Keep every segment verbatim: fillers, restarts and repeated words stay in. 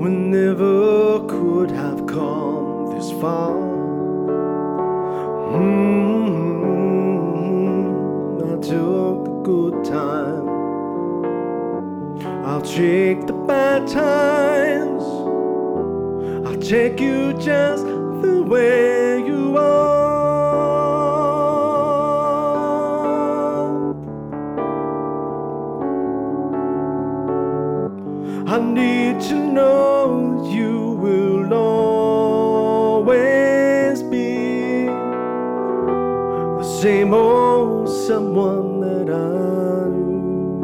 we never could have come this far. Mm-hmm. I took the good time, I'll take the bad times, I'll take you just the way you are. I need to know you will always be the same old someone that I knew.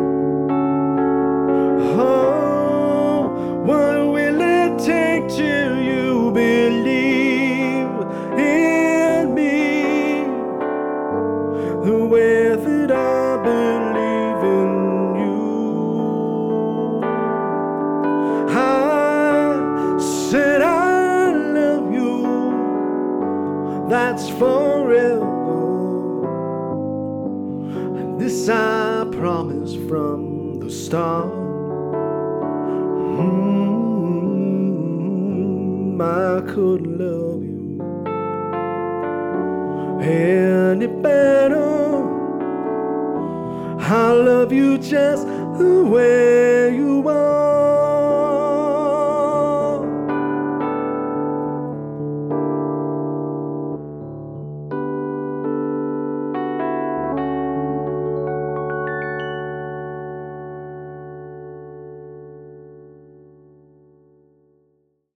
Oh, what will it take till you believe in me the way that I believe in you? I said I love you, that's forever, and this I promise from the start. Mm, I couldn't love you any better. I love you just the way